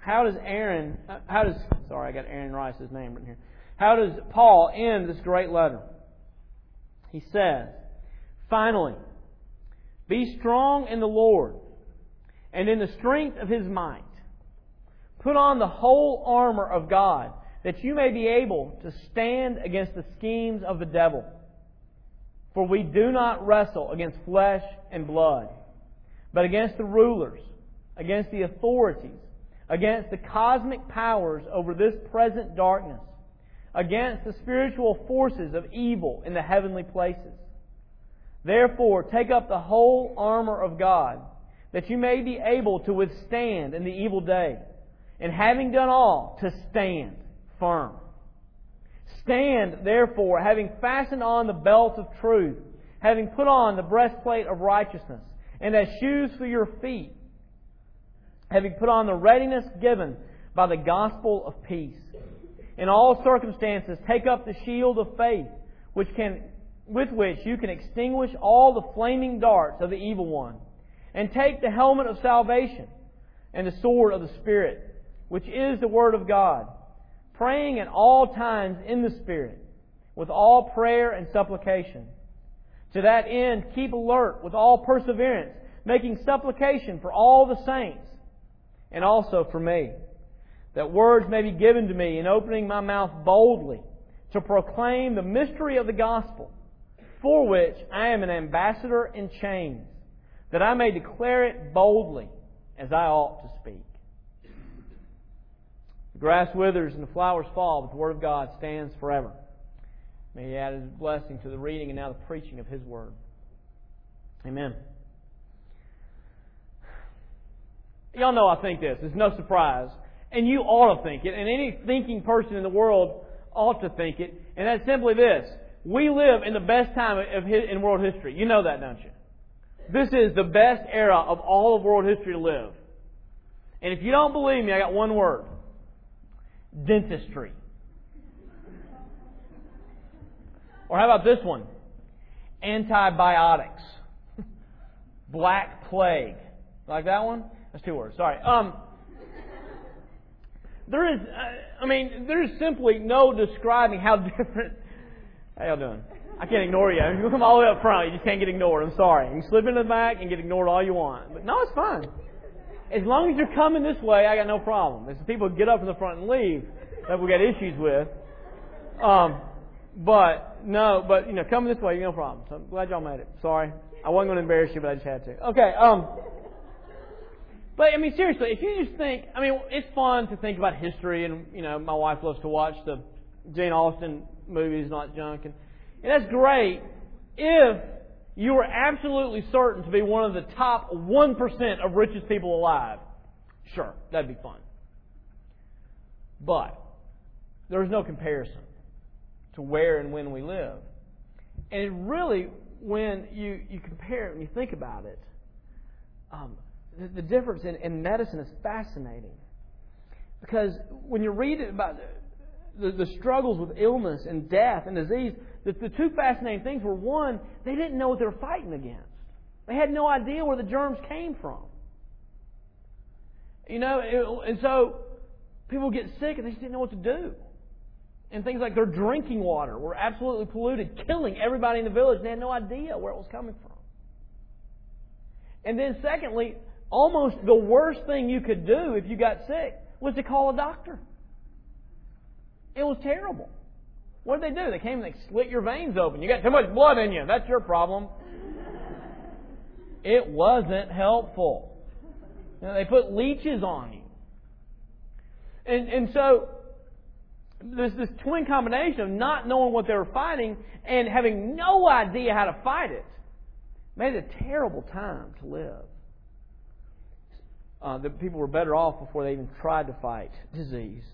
how does sorry, I got Aaron Rice's name written here. How does Paul end this great letter? He says, finally, be strong in the Lord and in the strength of His might. Put on the whole armor of God, that you may be able to stand against the schemes of the devil. For we do not wrestle against flesh and blood, but against the rulers, against the authorities, against the cosmic powers over this present darkness, against the spiritual forces of evil in the heavenly places. Therefore, take up the whole armor of God, that you may be able to withstand in the evil day, and having done all, to stand firm. Stand, therefore, having fastened on the belt of truth, having put on the breastplate of righteousness, and as shoes for your feet, having put on the readiness given by the gospel of peace. In all circumstances, take up the shield of faith, with which you can extinguish all the flaming darts of the evil one, and take the helmet of salvation and the sword of the Spirit, which is the Word of God, praying at all times in the Spirit, with all prayer and supplication. To that end, keep alert with all perseverance, making supplication for all the saints, and also for me, that words may be given to me in opening my mouth boldly to proclaim the mystery of the gospel, for which I am an ambassador in chains, that I may declare it boldly as I ought to speak. The grass withers and the flowers fall, but the Word of God stands forever. May He add His blessing to the reading and now the preaching of His Word. Amen. Y'all know I think this. It's no surprise. And you ought to think it. And any thinking person in the world ought to think it. And that's simply this. We live in the best time in world history. You know that, don't you? This is the best era of all of world history to live. And if you don't believe me, I got one word. Dentistry. Or how about this one? Antibiotics. Black plague. Like that one? That's 2 words. Sorry. There's simply no describing how different. How y'all doing? I can't ignore you. You come all the way up front, you just can't get ignored. I'm sorry. You can slip into the back and get ignored all you want. But no, it's fine. As long as you're coming this way, I got no problem. If people get up in the front and leave that we got issues with. But coming this way, you no problem. So I'm glad y'all made it. Sorry. I wasn't going to embarrass you, but I just had to. Okay. But, seriously, if you just think, it's fun to think about history, and, my wife loves to watch the Jane Austen movies, Not Junk, and that's great if you are absolutely certain to be one of the top 1% of richest people alive. Sure, that'd be fun. But there's no comparison to where and when we live. And really, when you compare it, when you think about it, the difference in medicine is fascinating. Because when you read about the struggles with illness and death and disease, the two fascinating things were, one, they didn't know what they were fighting against. They had no idea where the germs came from. And so people get sick and they just didn't know what to do. And things like their drinking water were absolutely polluted, killing everybody in the village. They had no idea where it was coming from. And then secondly, almost the worst thing you could do if you got sick was to call a doctor. It was terrible. What did they do? They came and they slit your veins open. You got too much blood in you. That's your problem. It wasn't helpful. They put leeches on you. And so there's this twin combination of not knowing what they were fighting and having no idea how to fight it. Made it a terrible time to live. The people were better off before they even tried to fight disease.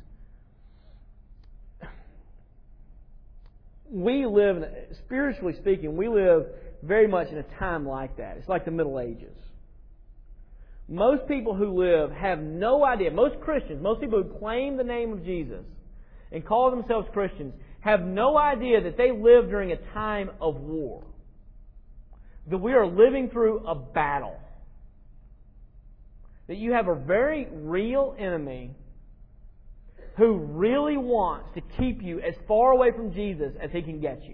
We live, spiritually speaking, we live very much in a time like that. It's like the Middle Ages. Most people who live have no idea. Most Christians, most people who claim the name of Jesus and call themselves Christians, have no idea that they live during a time of war. That we are living through a battle. that you have a very real enemy who really wants to keep you as far away from Jesus as he can get you.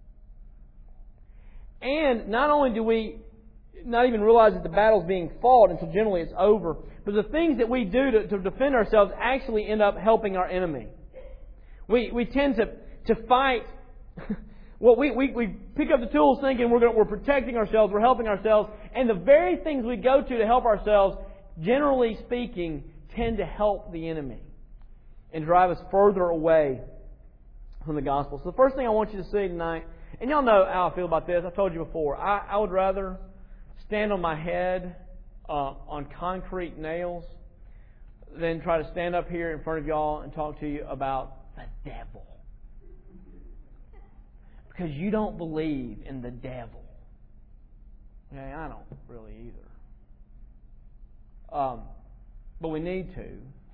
And not only do we not even realize that the battle's being fought until generally it's over, but the things that we do to defend ourselves actually end up helping our enemy. We tend to fight. Well, we pick up the tools thinking we're protecting ourselves, we're helping ourselves, and the very things we go to help ourselves, generally speaking, tend to help the enemy and drive us further away from the gospel. So the first thing I want you to see tonight, and y'all know how I feel about this, I've told you before, I would rather stand on my head on concrete nails than try to stand up here in front of y'all and talk to you about the devil. Because you don't believe in the devil. Okay, I don't really either. But we need to.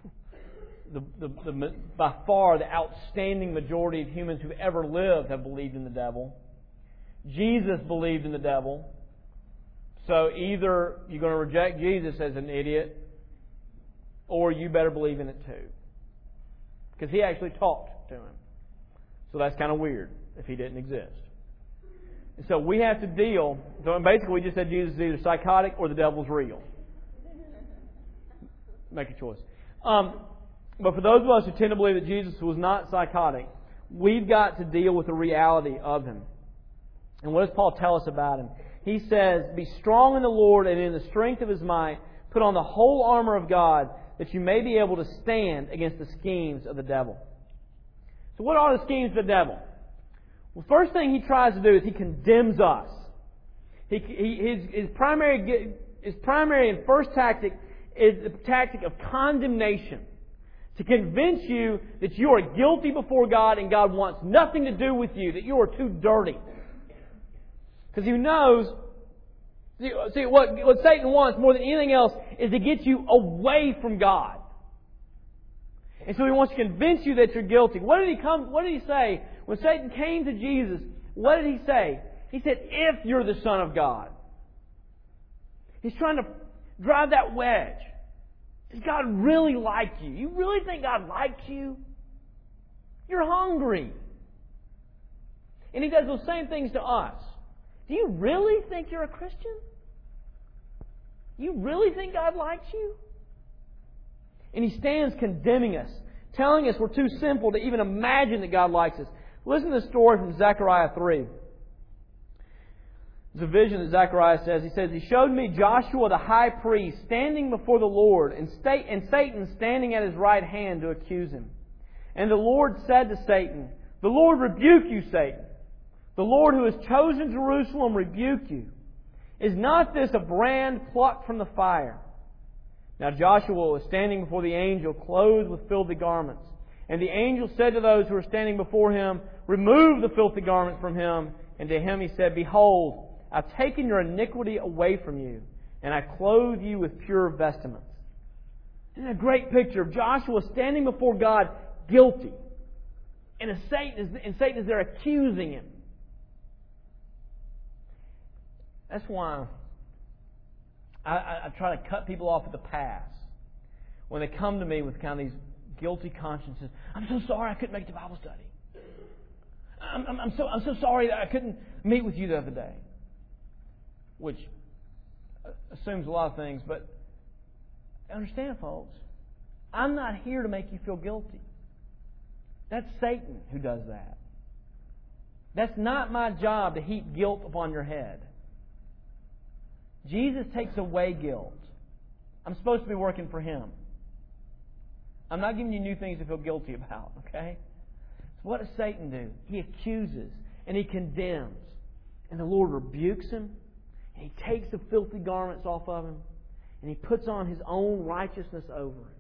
By far the outstanding majority of humans who've ever lived have believed in the devil. Jesus believed in the devil. So either you're going to reject Jesus as an idiot, or you better believe in it too. Because he actually talked to him. So that's kind of weird if he didn't exist. And so we have to deal. So basically we just said Jesus is either psychotic or the devil's real. Make a choice. But for those of us who tend to believe that Jesus was not psychotic, we've got to deal with the reality of him. And what does Paul tell us about him? He says, "Be strong in the Lord and in the strength of His might. Put on the whole armor of God, that you may be able to stand against the schemes of the devil." So what are the schemes of the devil? Well, first thing he tries to do is he condemns us. His primary and first tactic is the tactic of condemnation. To convince you that you are guilty before God and God wants nothing to do with you, that you are too dirty. Because he knows, see what Satan wants more than anything else is to get you away from God. And so he wants to convince you that you're guilty. What did he say? When Satan came to Jesus, what did he say? He said, "If you're the Son of God." He's trying to drive that wedge. Does God really like you? You really think God likes you? You're hungry. And he does those same things to us. Do you really think you're a Christian? You really think God likes you? And he stands condemning us, telling us we're too simple to even imagine that God likes us. Listen to the story from Zechariah 3. It's a vision that Zechariah says. He says, "He showed me Joshua the high priest standing before the Lord, and Satan standing at his right hand to accuse him. And the Lord said to Satan, 'The Lord rebuke you, Satan. The Lord who has chosen Jerusalem rebuke you. Is not this a brand plucked from the fire?' Now Joshua was standing before the angel, clothed with filthy garments. And the angel said to those who were standing before him, 'Remove the filthy garment from him.' And to him he said, 'Behold, I've taken your iniquity away from you, and I clothe you with pure vestments.'" Isn't it a great picture of Joshua standing before God guilty? And Satan is there accusing him. That's why I try to cut people off at the pass when they come to me with kind of these guilty consciences. "I'm so sorry I couldn't make the Bible study. I'm so sorry that I couldn't meet with you the other day." Which assumes a lot of things, but understand, folks, I'm not here to make you feel guilty. That's Satan who does that. That's not my job to heap guilt upon your head. Jesus takes away guilt. I'm supposed to be working for Him. I'm not giving you new things to feel guilty about, okay? So what does Satan do? He accuses and he condemns. And the Lord rebukes him. And He takes the filthy garments off of him. And He puts on His own righteousness over him.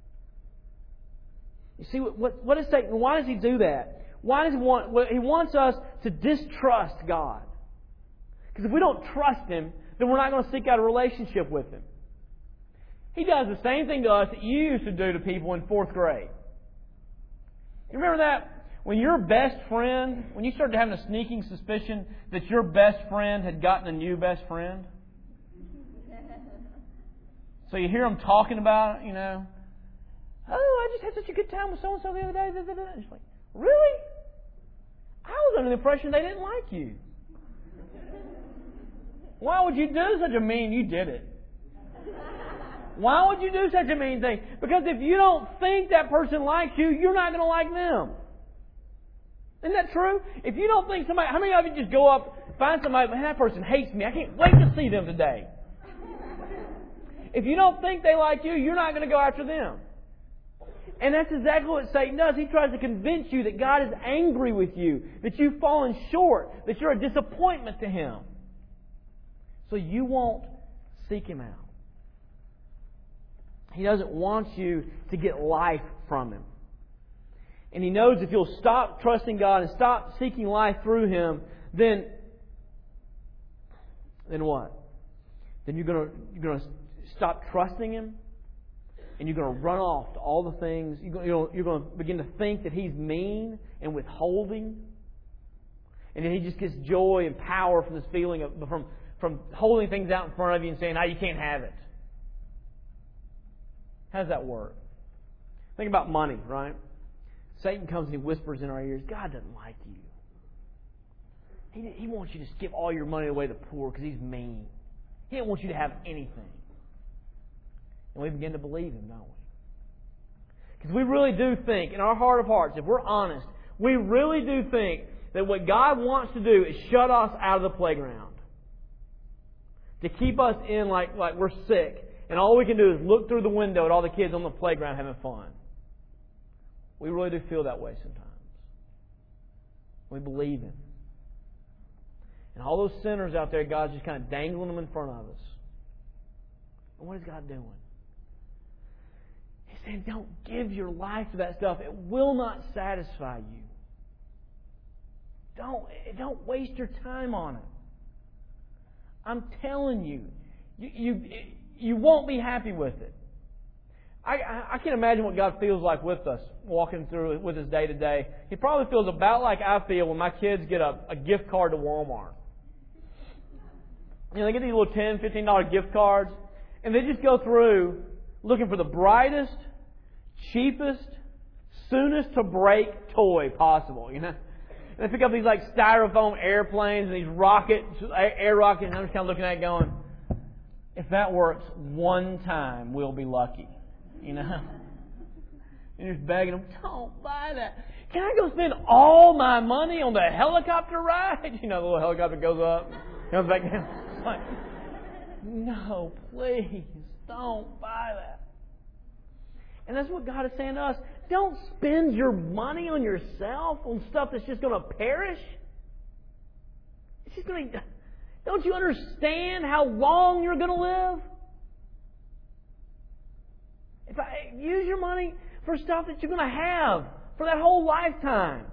You see, what is Satan? Why does he do that? Why does he want? Well, he wants us to distrust God. Because if we don't trust Him, then we're not going to seek out a relationship with Him. He does the same thing to us that you used to do to people in 4th grade. You remember that? When your best friend, when you started having a sneaking suspicion that your best friend had gotten a new best friend? So you hear them talking about it, Oh, I just had such a good time with so-and-so the other day. It's like, really? I was under the impression they didn't like you. Why would you do such a mean... You did it. Why would you do such a mean thing? Because if you don't think that person likes you, you're not going to like them. Isn't that true? If you don't think somebody... How many of you just go up, find somebody, man, that person hates me. I can't wait to see them today. If you don't think they like you, you're not going to go after them. And that's exactly what Satan does. He tries to convince you that God is angry with you, that you've fallen short, that you're a disappointment to Him. So you won't seek Him out. He doesn't want you to get life from Him. And He knows if you'll stop trusting God and stop seeking life through Him, then what? Then you're going to stop trusting Him. And you're going to run off to all the things. You're going to begin to think that He's mean and withholding. And then He just gets joy and power from this feeling from holding things out in front of you and saying, you can't have it. How does that work? Think about money, right? Satan comes and he whispers in our ears, God doesn't like you. He wants you to give all your money away to the poor because He's mean. He doesn't want you to have anything. And we begin to believe Him, don't we? Because we really do think, in our heart of hearts, if we're honest, we really do think that what God wants to do is shut us out of the playground. To keep us in like we're sick. And all we can do is look through the window at all the kids on the playground having fun. We really do feel that way sometimes. We believe Him. And all those sinners out there, God's just kind of dangling them in front of us. And what is God doing? He's saying, don't give your life to that stuff. It will not satisfy you. Don't waste your time on it. I'm telling you, you won't be happy with it. I can't imagine what God feels like with us, walking through with us day to day. He probably feels about like I feel when my kids get a gift card to Walmart. They get these little $10, $15 gift cards, and they just go through looking for the brightest, cheapest, soonest to break toy possible, And they pick up these like styrofoam airplanes and these air rockets, and I'm just kind of looking at it going, if that works one time, we'll be lucky. And you're just begging them, don't buy that. Can I go spend all my money on the helicopter ride? The little helicopter goes up, comes back down. It's like, no, please, don't buy that. And that's what God is saying to us. Don't spend your money on yourself, on stuff that's just going to perish. It's just going to... Don't you understand how long you're going to live? If I use your money for stuff that you're going to have for that whole lifetime.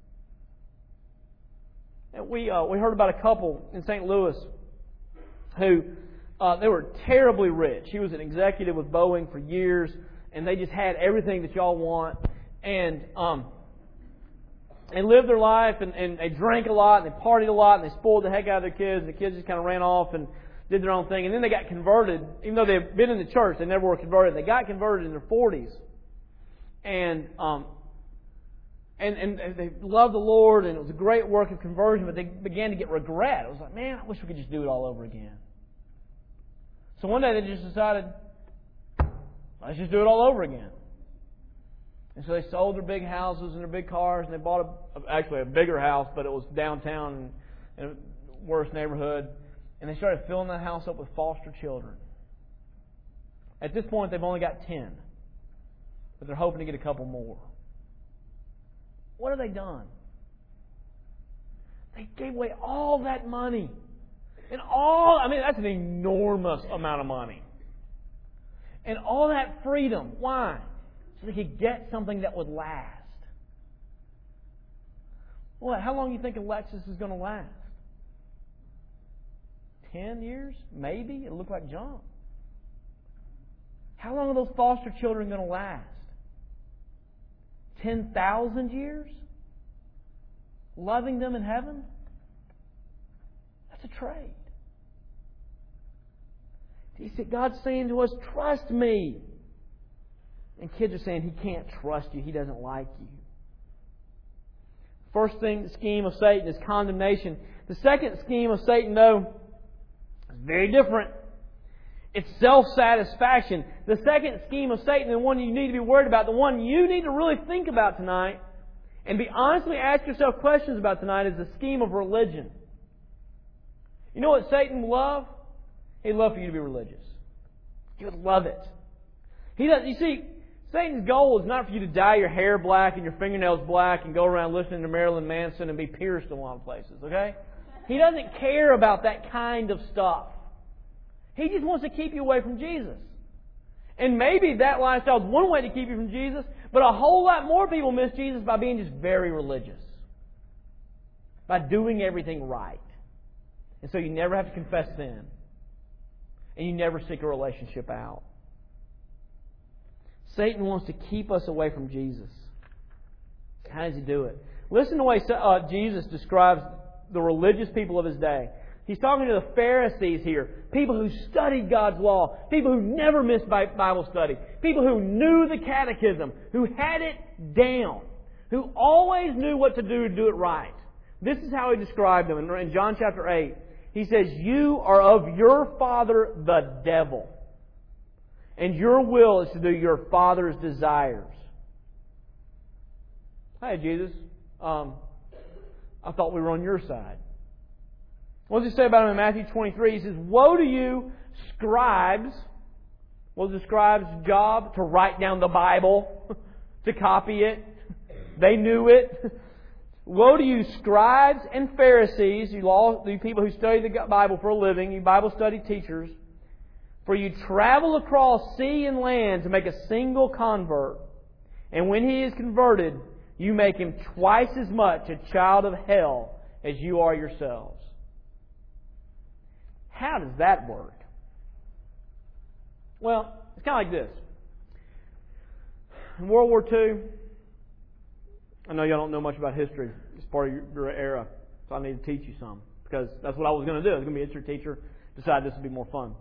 And we heard about a couple in St. Louis who they were terribly rich. He was an executive with Boeing for years, and they just had everything that y'all want, and lived their life, and they drank a lot, and they partied a lot, and they spoiled the heck out of their kids, and the kids just kind of ran off and did their own thing. And then they got converted, even though they've been in the church, they never were converted. They got converted in their 40s. And they loved the Lord, and it was a great work of conversion, but they began to get regret. It was like, man, I wish we could just do it all over again. So one day they just decided, let's just do it all over again. And so they sold their big houses and their big cars, and they bought a bigger house, but it was downtown in a worse neighborhood. And they started filling that house up with foster children. At this point, they've only got 10. But they're hoping to get a couple more. What have they done? They gave away all that money. That's an enormous amount of money. And all that freedom. Why? So they could get something that would last. Well, how long do you think a Lexus is going to last? 10 years? Maybe. It'll look like junk. How long are those foster children going to last? 10,000 years? Loving them in heaven? That's a trade. He said, God's saying to us, trust me. And kids are saying, He can't trust you. He doesn't like you. First thing, the scheme of Satan is condemnation. The second scheme of Satan, though, is very different. It's self-satisfaction. The second scheme of Satan, the one you need to be worried about, the one you need to really think about tonight, and be honestly ask yourself questions about tonight, is the scheme of religion. You know what Satan would love? He'd love for you to be religious. He would love it. He does. You see, Satan's goal is not for you to dye your hair black and your fingernails black and go around listening to Marilyn Manson and be pierced in a lot of places, okay? He doesn't care about that kind of stuff. He just wants to keep you away from Jesus. And maybe that lifestyle is one way to keep you from Jesus, but a whole lot more people miss Jesus by being just very religious. By doing everything right. And so you never have to confess sin. And you never seek a relationship out. Satan wants to keep us away from Jesus. How does he do it? Listen to the way Jesus describes the religious people of His day. He's talking to the Pharisees here. People who studied God's law. People who never missed Bible study. People who knew the catechism. Who had it down. Who always knew what to do it right. This is how He described them in John chapter 8. He says, "You are of your father the devil. And your will is to do your father's desires." Hey, Jesus. I thought we were on your side. What does He say about Him in Matthew 23? He says, "Woe to you, scribes." What was the scribes' job? To write down the Bible. To copy it. They knew it. "Woe to you, scribes and Pharisees," you people who study the Bible for a living, you Bible study teachers, "for you travel across sea and land to make a single convert. And when he is converted, you make him twice as much a child of hell as you are yourselves." How does that work? Well, it's kind of like this. In World War II, I know y'all don't know much about history. It's part of your era. So I need to teach you some. Because that's what I was going to do. I was going to be a history teacher. Decided this would be more fun.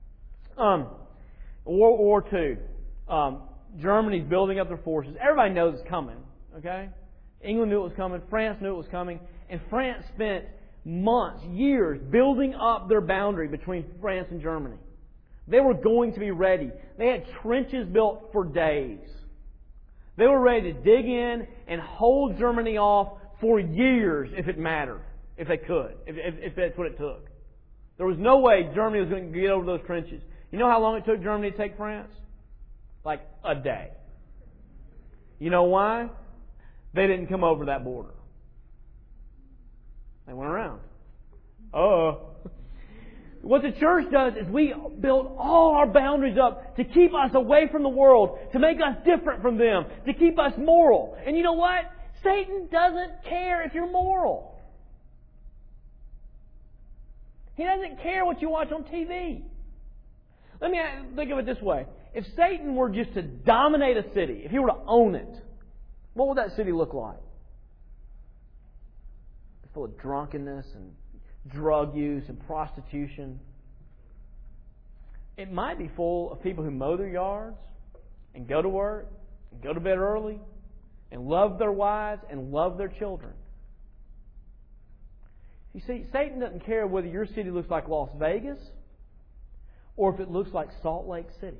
World War II. Germany's building up their forces. Everybody knows it's coming. Okay? England knew it was coming. France knew it was coming. And France spent months, years, building up their boundary between France and Germany. They were going to be ready. They had trenches built for days. They were ready to dig in and hold Germany off for years if it mattered, if they could, if that's what it took. There was no way Germany was going to get over those trenches. You know how long it took Germany to take France? Like a day. You know why? They didn't come over that border. They went around. What the church does is we build all our boundaries up to keep us away from the world, to make us different from them, to keep us moral. And you know what? Satan doesn't care if you're moral. He doesn't care what you watch on TV. Let me think of it this way. If Satan were just to dominate a city, if he were to own it, what would that city look like? Full of drunkenness and drug use and prostitution. It might be full of people who mow their yards and go to work and go to bed early and love their wives and love their children. You see, Satan doesn't care whether your city looks like Las Vegas or if it looks like Salt Lake City.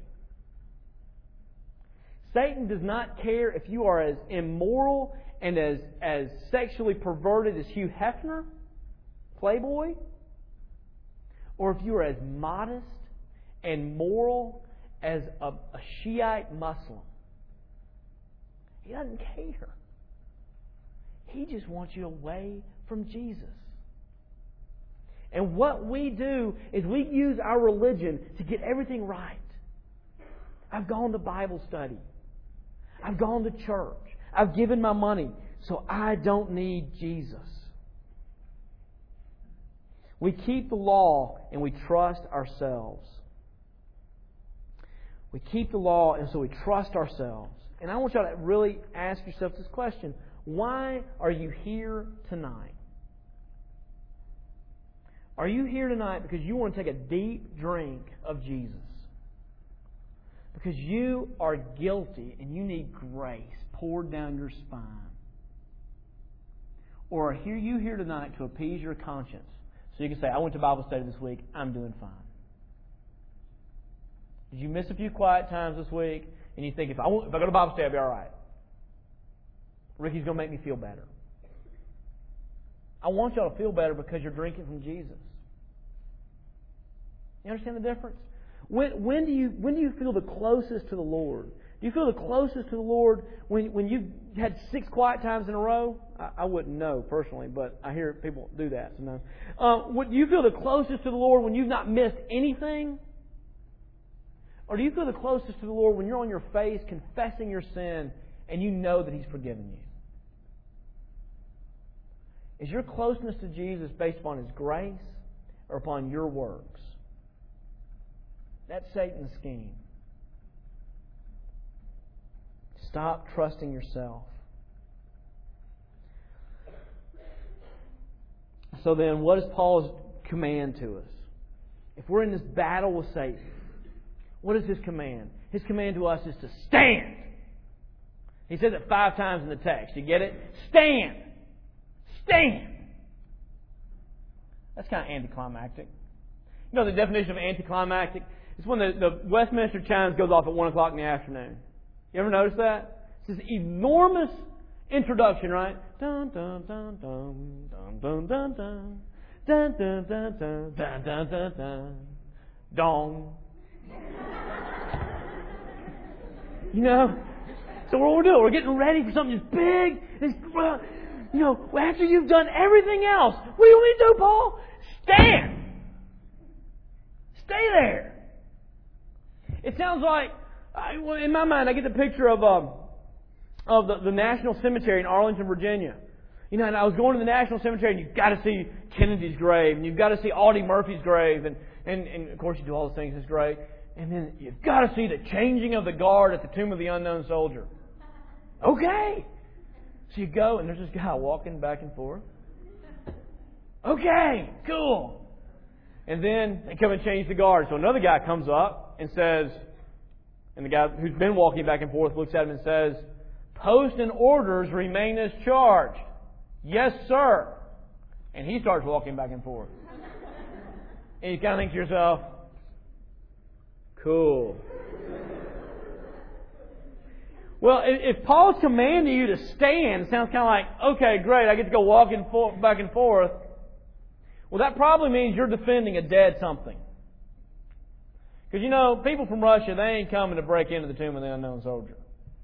Satan does not care if you are as immoral and as sexually perverted as Hugh Hefner, Playboy, or if you are as modest and moral as a Shiite Muslim. He doesn't care. He just wants you away from Jesus. And what we do is we use our religion to get everything right. I've gone to Bible study. I've gone to church. I've given my money, so I don't need Jesus. We keep the law and we trust ourselves. We keep the law and so we trust ourselves. And I want you to really ask yourself this question. Why are you here tonight? Are you here tonight because you want to take a deep drink of Jesus? Because you are guilty and you need grace poured down your spine? Or are you here tonight to appease your conscience? So you can say, I went to Bible study this week, I'm doing fine. Did you miss a few quiet times this week? And you think, if I go to Bible study, I'll be all right. Ricky's going to make me feel better. I want y'all to feel better because you're drinking from Jesus. You understand the difference? When do you feel the closest to the Lord? Do you feel the closest to the Lord when you've had 6 quiet times in a row? I wouldn't know personally, but I hear people do that sometimes. Do you feel the closest to the Lord when you've not missed anything? Or do you feel the closest to the Lord when you're on your face confessing your sin and you know that He's forgiven you? Is your closeness to Jesus based upon His grace or upon your works? That's Satan's scheme. Stop trusting yourself. So then, what is Paul's command to us? If we're in this battle with Satan, what is his command? His command to us is to stand. He says it 5 times in the text. You get it? Stand. Stand. That's kind of anticlimactic. You know the definition of anticlimactic? It's when the Westminster chimes goes off at 1 o'clock in the afternoon. You ever notice that? It's this enormous introduction, right? Dun dun dun dun dun dun dun dun dun dun dun dun dun dun dun dun dong. You know? So what we're doing, we're getting ready for something that's big. You know, after you've done everything else, what do you want me to do, Paul? Stand. Stay there. It sounds like, in my mind, I get the picture of the National Cemetery in Arlington, Virginia. You know, and I was going to the National Cemetery, and you've got to see Kennedy's grave, and you've got to see Audie Murphy's grave, and of course you do all those things, it's great. And then you've got to see the changing of the guard at the Tomb of the Unknown Soldier. Okay. So you go, and there's this guy walking back and forth. Okay, cool. And then they come and change the guard. So another guy comes up and says, and the guy who's been walking back and forth looks at him and says, "Post and orders remain as charged." "Yes, sir." And he starts walking back and forth. And you kind of think to yourself, cool. Well, if Paul's commanding you to stand, it sounds kind of like, okay, great, I get to go walking back and forth. Well, that probably means you're defending a dead something. Because, you know, people from Russia, they ain't coming to break into the Tomb of the Unknown Soldier.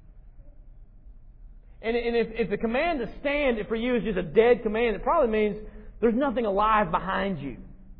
And if the command to stand for you is just a dead command, it probably means there's nothing alive behind you.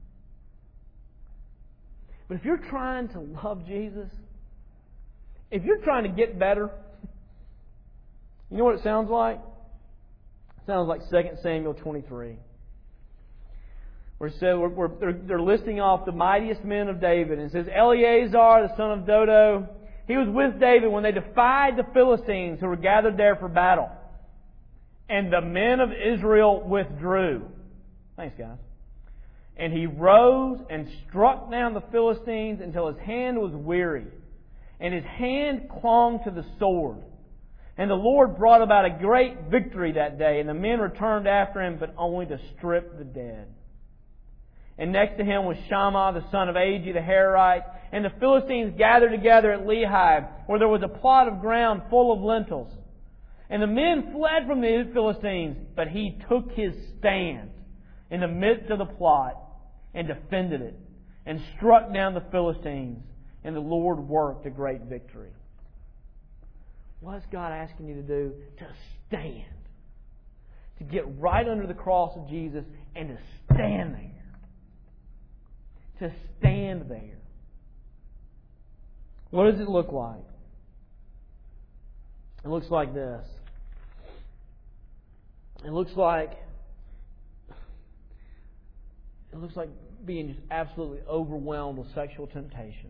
But if you're trying to love Jesus, if you're trying to get better, you know what it sounds like? It sounds like 2 Samuel 23. Where it says, they're listing off the mightiest men of David. And it says, Eleazar, the son of Dodo, he was with David when they defied the Philistines who were gathered there for battle. And the men of Israel withdrew. Thanks, guys. And he rose and struck down the Philistines until his hand was weary. And his hand clung to the sword. And the Lord brought about a great victory that day. And the men returned after him, but only to strip the dead. And next to him was Shammah, the son of Agi, the Hararite. And the Philistines gathered together at Lehi, where there was a plot of ground full of lentils. And the men fled from the Philistines, but he took his stand in the midst of the plot and defended it and struck down the Philistines. And the Lord worked a great victory. What's God asking you to do? To stand. To get right under the cross of Jesus and to stand there. To stand there. What does it look like? It looks like this. It looks like being just absolutely overwhelmed with sexual temptation.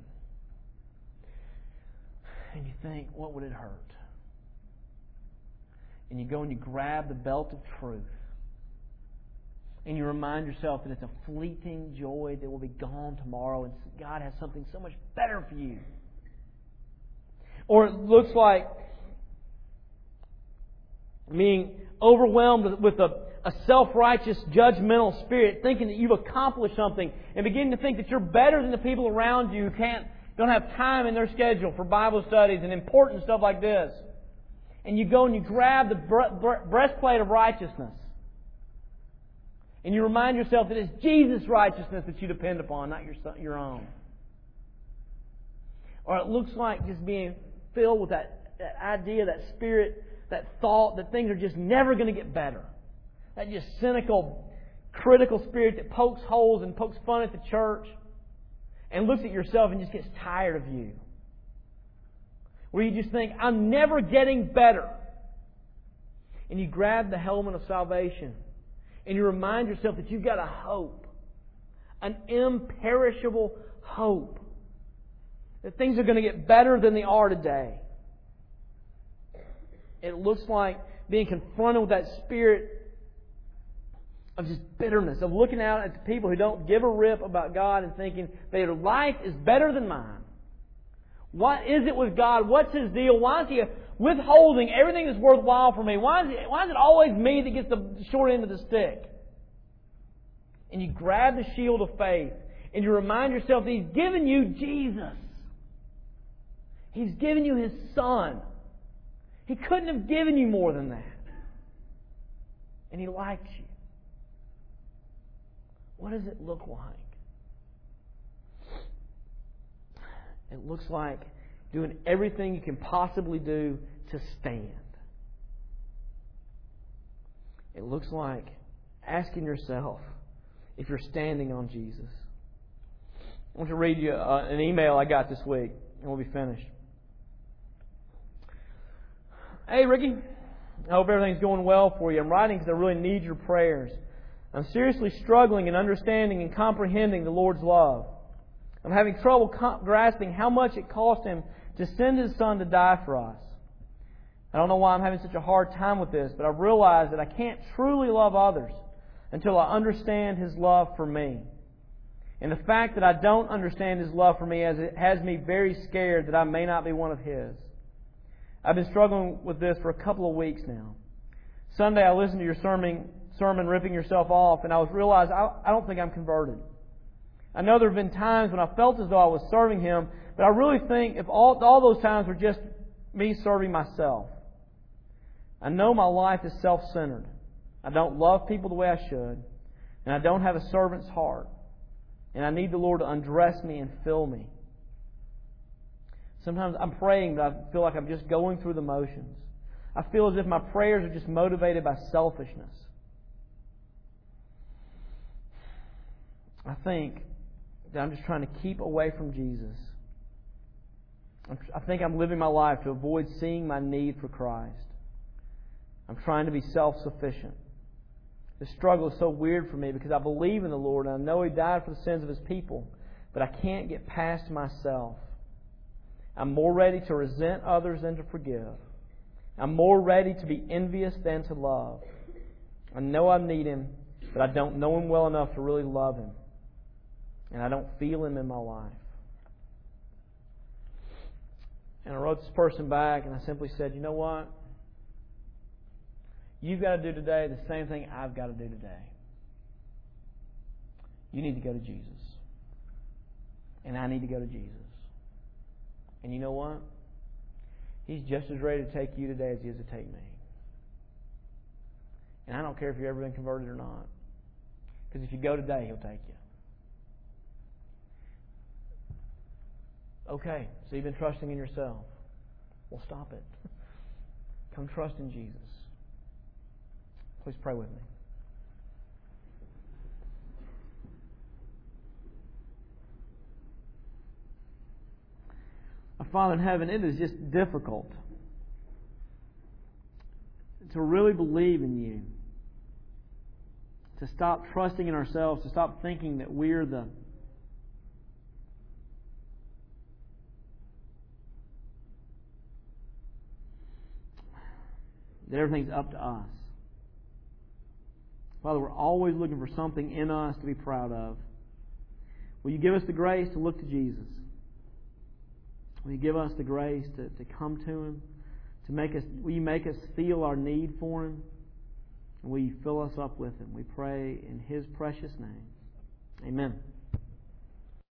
And you think, what would it hurt? And you go and you grab the belt of truth. And you remind yourself that it's a fleeting joy that will be gone tomorrow, and God has something so much better for you. Or it looks like being overwhelmed with a self-righteous, judgmental spirit, thinking that you've accomplished something, and beginning to think that you're better than the people around you who don't have time in their schedule for Bible studies and important stuff like this. And you go and you grab the breastplate of righteousness. And you remind yourself that it's Jesus' righteousness that you depend upon, not your own. Or it looks like just being filled with that idea, that spirit, that thought that things are just never going to get better. That just cynical, critical spirit that pokes holes and pokes fun at the church and looks at yourself and just gets tired of you. Where you just think, I'm never getting better. And you grab the helmet of salvation and you remind yourself that you've got a hope. An imperishable hope. That things are going to get better than they are today. It looks like being confronted with that spirit of just bitterness, of looking out at the people who don't give a rip about God and thinking their life is better than mine. What is it with God? What's His deal? Why is He withholding everything that's worthwhile for me? Why is it always me that gets the short end of the stick? And you grab the shield of faith and you remind yourself that He's given you Jesus. He's given you His Son. He couldn't have given you more than that. And He likes you. What does it look like? It looks like doing everything you can possibly do to stand. It looks like asking yourself if you're standing on Jesus. I want to read you an email I got this week, and we'll be finished. Hey, Ricky. I hope everything's going well for you. I'm writing because I really need your prayers. I'm seriously struggling in understanding and comprehending the Lord's love. I'm having trouble grasping how much it cost Him to send His Son to die for us. I don't know why I'm having such a hard time with this, but I've realized that I can't truly love others until I understand His love for me. And the fact that I don't understand His love for me has me very scared that I may not be one of His. I've been struggling with this for a couple of weeks now. Sunday I listened to your sermon Ripping Yourself Off, and I realized I don't think I'm converted. I know there have been times when I felt as though I was serving Him, but I really think if all those times were just me serving myself. I know my life is self-centered. I don't love people the way I should, and I don't have a servant's heart. And I need the Lord to undress me and fill me. Sometimes I'm praying, but I feel like I'm just going through the motions. I feel as if my prayers are just motivated by selfishness. I think that I'm just trying to keep away from Jesus. I think I'm living my life to avoid seeing my need for Christ. I'm trying to be self-sufficient. This struggle is so weird for me because I believe in the Lord and I know He died for the sins of His people, but I can't get past myself. I'm more ready to resent others than to forgive. I'm more ready to be envious than to love. I know I need Him, but I don't know Him well enough to really love Him. And I don't feel Him in my life. And I wrote this person back and I simply said, you know what? You've got to do today the same thing I've got to do today. You need to go to Jesus. And I need to go to Jesus. And you know what? He's just as ready to take you today as He is to take me. And I don't care if you've ever been converted or not. Because if you go today, He'll take you. Okay, so you've been trusting in yourself. Well, stop it. Come trust in Jesus. Please pray with me. Our Father in heaven, it is just difficult to really believe in You. To stop trusting in ourselves, to stop thinking that we're that everything's up to us. Father, we're always looking for something in us to be proud of. Will You give us the grace to look to Jesus? Will You give us the grace to come to Him? Will You make us feel our need for Him? And will You fill us up with Him? We pray in His precious name. Amen.